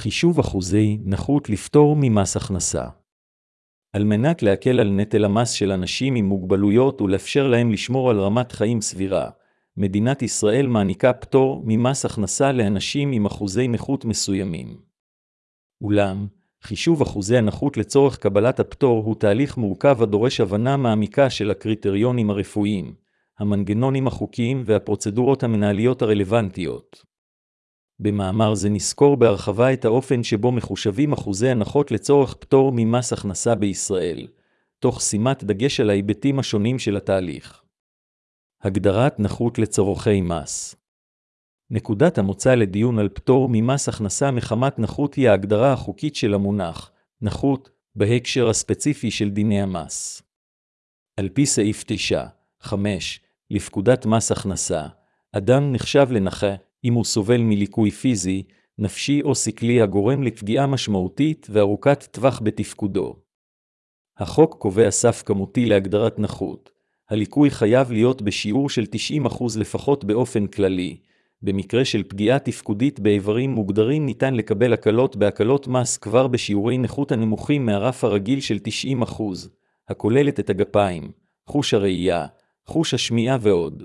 חישוב אחוזי נכות לפטור ממס הכנסה. על מנת להקל על נטל המס של אנשים עם מוגבלויות ולאפשר להם לשמור על רמת חיים סבירה, מדינת ישראל מעניקה פטור ממס הכנסה לאנשים עם אחוזי נכות מסוימים. אולם, חישוב אחוזי הנכות לצורך קבלת הפטור הוא תהליך מורכב הדורש הבנה מעמיקה של הקריטריונים הרפואיים, המנגנונים החוקיים והפרוצדורות המנהליות הרלוונטיות. במאמר זה נזכור בהרחבה את האופן שבו מחושבים אחוזי הנחות לצורך פטור ממס הכנסה בישראל, תוך שימת דגש על ההיבטים השונים של התהליך. הגדרת נכות לצורכי מס. נקודת המוצא לדיון על פטור ממס הכנסה מחמת נכות היא ההגדרה החוקית של המונח, נכות, בהקשר הספציפי של דיני המס. על פי סעיף 9(5) לפקודת מס הכנסה, אדם נחשב לנכה אם הוא סובל מליקוי פיזי, נפשי או שכלי הגורם לפגיעה משמעותית וארוכת טווח בתפקודו. החוק קובע סף כמותי להגדרת נכות. הליקוי חייב להיות בשיעור של 90% לפחות באופן כללי. במקרה של פגיעה תפקודית באיברים מוגדרים ניתן לקבל הקלות בהקלות מס כבר בשיעורי נכות הנמוכים מהרף הרגיל של 90%, הכוללת את הגפיים, חוש הראייה, חוש השמיעה ועוד.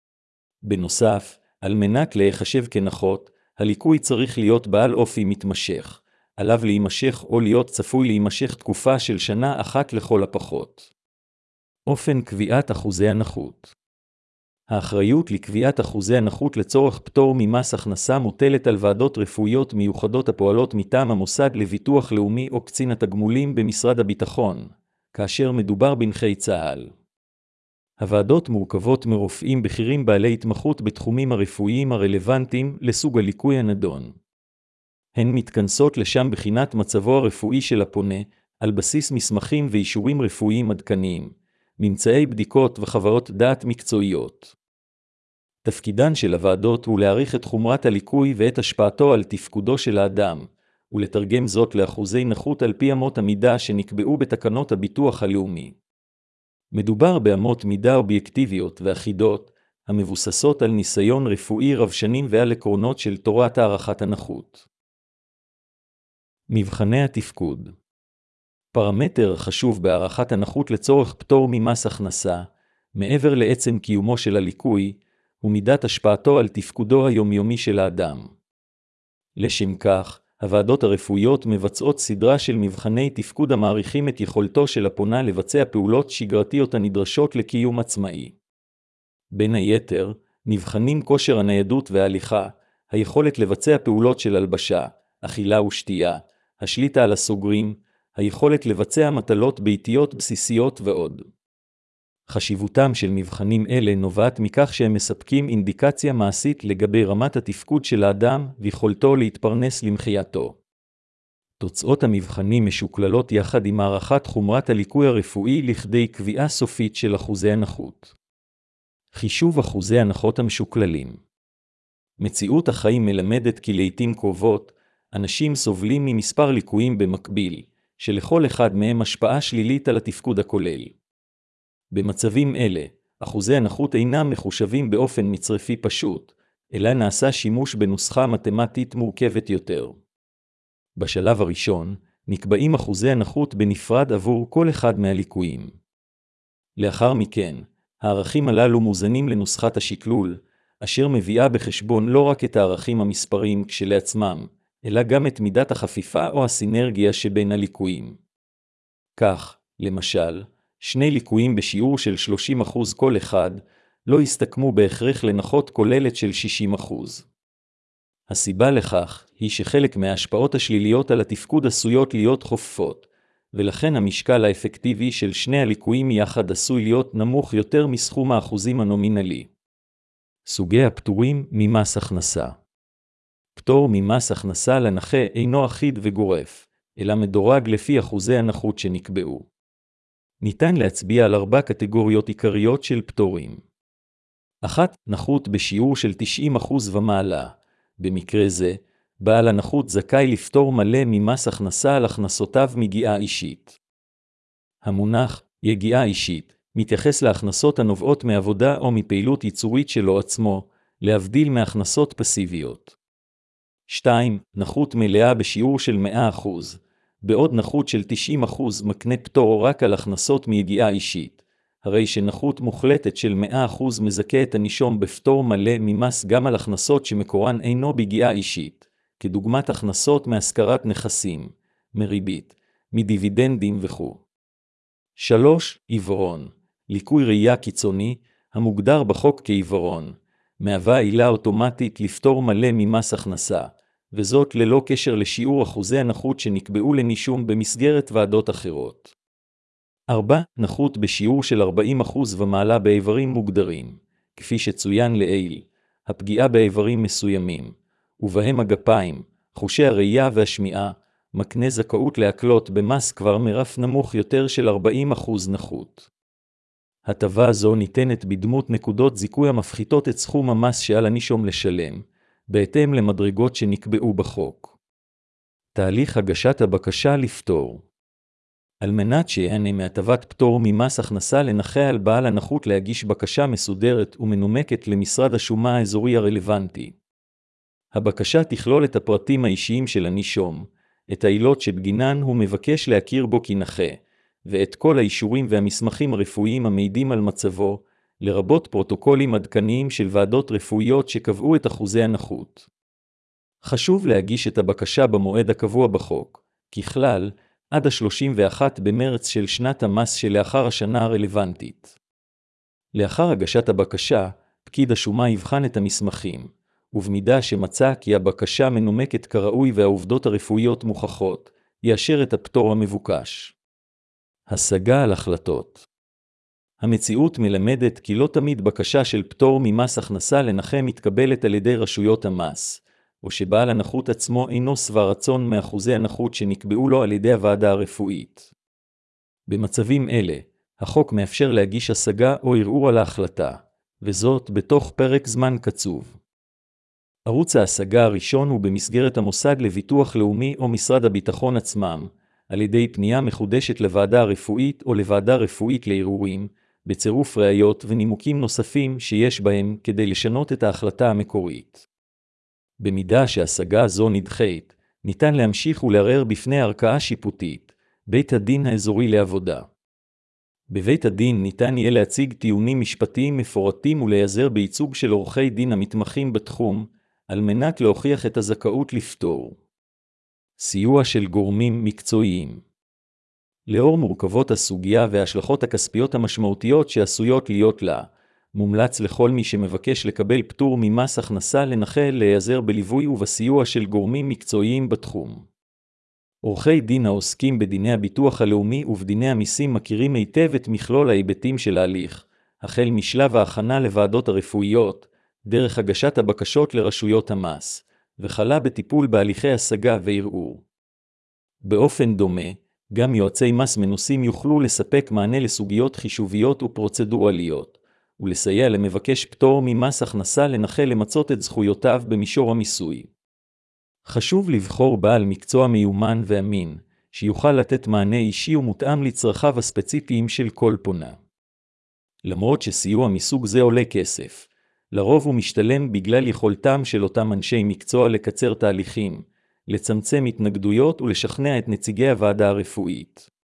בנוסף, על מנת להיחשב כנכות, הליקוי צריך להיות בעל אופי מתמשך, עליו להימשך או להיות צפוי להימשך תקופה של שנה אחת לכל הפחות. אופן קביעת אחוזי הנכות. האחריות לקביעת אחוזי הנכות לצורך פטור ממס הכנסה מוטלת על ועדות רפואיות מיוחדות הפועלות מטעם המוסד לביטוח לאומי או קצין התגמולים במשרד הביטחון, כאשר מדובר בנכי צה"ל. הוועדות מורכבות מרופאים בכירים בעלי התמחות בתחומים הרפואיים הרלוונטיים לסוג הליקוי הנדון. הן מתכנסות לשם בחינת מצבו הרפואי של הפונה, על בסיס מסמכים ואישורים רפואיים עדכניים, ממצאי בדיקות וחוות דעת מקצועיות. תפקידן של הוועדות הוא להעריך את חומרת הליקוי ואת השפעתו על תפקודו של האדם, ולתרגם זאת לאחוזי נכות על פי אמות המידה שנקבעו בתקנות הביטוח הלאומי. מדובר באמות מידה אובייקטיביות ואחידות, המבוססות על ניסיון רפואי רב שנים ועל עקרונות של תורת הערכת הנכות. מבחני התפקוד. פרמטר חשוב בהערכת הנכות לצורך פטור ממס הכנסה, מעבר לעצם קיומו של הליקוי, הוא מידת השפעתו על תפקודו היומיומי של האדם. לשם כך, הוועדות הרפואיות מבצעות סדרה של מבחני תפקוד המעריכים את יכולתו של הפונה לבצע פעולות שגרתיות הנדרשות לקיום עצמאי. בין היתר, נבחנים כושר הניידות וההליכה, היכולת לבצע פעולות של הלבשה, אכילה ושתייה, השליטה על הסוגרים, היכולת לבצע מטלות ביתיות בסיסיות ועוד. חשיבותם של מבחנים אלה נובעת מכך שהם מספקים אינדיקציה מעשית לגבי רמת התפקוד של האדם ויכולתו להתפרנס למחייתו. תוצאות המבחנים משוקללות יחד עם הערכת חומרת הליקוי הרפואי לכדי קביעה סופית של אחוזי הנכות. חישוב אחוזי הנכות המשוקללים. מציאות החיים מלמדת כי לעתים קרובות, אנשים סובלים ממספר ליקויים במקביל, שלכל אחד מהם השפעה שלילית על התפקוד הכולל. במצבים אלה, אחוזי הנכות אינם מחושבים באופן מצרפי פשוט, אלא נעשה שימוש בנוסחה מתמטית מורכבת יותר. בשלב הראשון, נקבעים אחוזי הנכות בנפרד עבור כל אחד מהליקויים. לאחר מכן, הערכים הללו מוזנים לנוסחת השקלול, אשר מביאה בחשבון לא רק את הערכים המספריים כשלעצמם, אלא גם את מידת החפיפה או הסינרגיה שבין הליקויים. כך, למשל, שני ליקויים בשיעור של 30% כל אחד, לא הסתכמו בהכרח לנכות כוללת של 60%. הסיבה לכך היא שחלק מההשפעות השליליות על התפקוד עשויות להיות חופפות, ולכן המשקל האפקטיבי של שני הליקויים יחד עשוי להיות נמוך יותר מסכום האחוזים הנומינלי. סוגי הפטורים ממס הכנסה. פטור ממס הכנסה לנכה אינו אחיד וגורף, אלא מדורג לפי אחוזי הנכות שנקבעו. ניתן להצביע על 4 קטגוריות עיקריות של פטורים. 1. נכות בשיעור של 90% ומעלה. במקרה זה, בעל הנכות זכאי לפטור מלא ממס הכנסה על הכנסותיו מגיעה אישית. המונח יגיעה אישית מתייחס להכנסות הנובעות מעבודה או מפעילות ייצורית שלו עצמו, להבדיל מהכנסות פסיביות. 2. נכות מלאה בשיעור של 100%, בעוד נכות של 90% מקנה פטור רק על הכנסות מיגיעה אישית, הרי שנכות מוחלטת של 100% מזכה את הנישום בפטור מלא ממס גם על הכנסות שמקורן אינו ביגיעה אישית, כדוגמת הכנסות מהשכרת נכסים, מריבית, מדיבידנדים וכו'. 3. עיוורון. ליקוי ראייה קיצוני, המוגדר בחוק כעיוורון, מהווה עילה אוטומטית לפטור מלא ממס הכנסה, וזאת ללא קשר לשיעור אחוזי הנכות שנקבעו לנישום במסגרת ועדות אחרות. 4. נכות בשיעור של 40% ומעלה באיברים מוגדרים, כפי שצוין לעיל, הפגיעה באיברים מסוימים, ובהם הגפיים, חושי הראייה והשמיעה, מקנה זכאות להקלות במס כבר מרף נמוך יותר של 40% נכות. הטבה זו ניתנת בדמות נקודות זיכוי המפחיתות את סכום המס שעל הנישום לשלם, בהתאם למדרגות שנקבעו בחוק. תהליך הגשת הבקשה לפטור. על מנת שיהנה מהטבת פטור ממס הכנסה לנכה על בעל הנכות להגיש בקשה מסודרת ומנומקת למשרד השומה האזורי הרלוונטי. הבקשה תכלול את הפרטים האישיים של הנישום, את העילות שבגינן הוא מבקש להכיר בו כנכה, ואת כל האישורים והמסמכים הרפואיים המעידים על מצבו, לרבות פרוטוקולים עדכניים של ועדות רפואיות שקבעו את אחוזי הנכות. חשוב להגיש את הבקשה במועד הקבוע בחוק, ככלל, עד ה-31 במרץ של שנת המס שלאחר השנה הרלוונטית. לאחר הגשת הבקשה, פקיד השומה יבחן את המסמכים, ובמידה שמצא כי הבקשה מנומקת כראוי והעובדות הרפואיות מוכחות, יאשר את הפטור המבוקש. השגה על החלטות. המציאות מלמדת כי לא תמיד בקשה של פטור ממס הכנסה לנכה מתקבלת על ידי רשויות המס, או שבעל הנכות עצמו אינו שבע רצון מאחוזי הנכות שנקבעו לו על ידי הוועדה הרפואית. במצבים אלה, החוק מאפשר להגיש השגה או ערעור על ההחלטה, וזאת בתוך פרק זמן קצוב. ערוץ ההשגה הראשון הוא במסגרת המוסד לביטוח לאומי או משרד הביטחון עצמם, על ידי פנייה מחודשת לוועדה הרפואית או לוועדה רפואית לערעורים, בצירוף ראיות ונימוקים נוספים שיש בהם כדי לשנות את ההחלטה המקורית. במידה שהשגה זו נדחית, ניתן להמשיך ולערער בפני ערכאה שיפוטית, בית הדין האזורי לעבודה. בבית הדין ניתן יהיה להציג טיעונים משפטיים מפורטים ולהיעזר בייצוג של עורכי דין המתמחים בתחום, על מנת להוכיח את הזכאות לפטור. סיוע של גורמים מקצועיים. לאור מורכבות הסוגיה וההשלכות הכספיות המשמעותיות שעשויות להיות לה, מומלץ לכל מי שמבקש לקבל פטור ממס הכנסה לנכה להיעזר בליווי ובסיוע של גורמים מקצועיים בתחום. עורכי דין העוסקים בדיני הביטוח הלאומי ובדיני המיסים מכירים היטב את מכלול ההיבטים של ההליך, החל משלב ההכנה לוועדות הרפואיות, דרך הגשת הבקשות לרשויות המס, וחלה בטיפול בהליכי השגה וערעור. באופן דומה, גם יועצי מס מנוסים יוכלו לספק מענה לסוגיות חישוביות ופרוצדורליות, ולסייע למבקש פטור ממס הכנסה לנכה למצות את זכויותיו במישור המיסוי. חשוב לבחור בעל מקצוע מיומן ואמין, שיוכל לתת מענה אישי ומותאם לצרכיו הספציפיים של כל פונה. למרות שסיוע מסוג זה עולה כסף, לרוב הוא משתלם בגלל יכולתם של אותם אנשי מקצוע לקצר תהליכים, לצמצם התנגדויות ולשכנע את נציגי הוועדה הרפואית.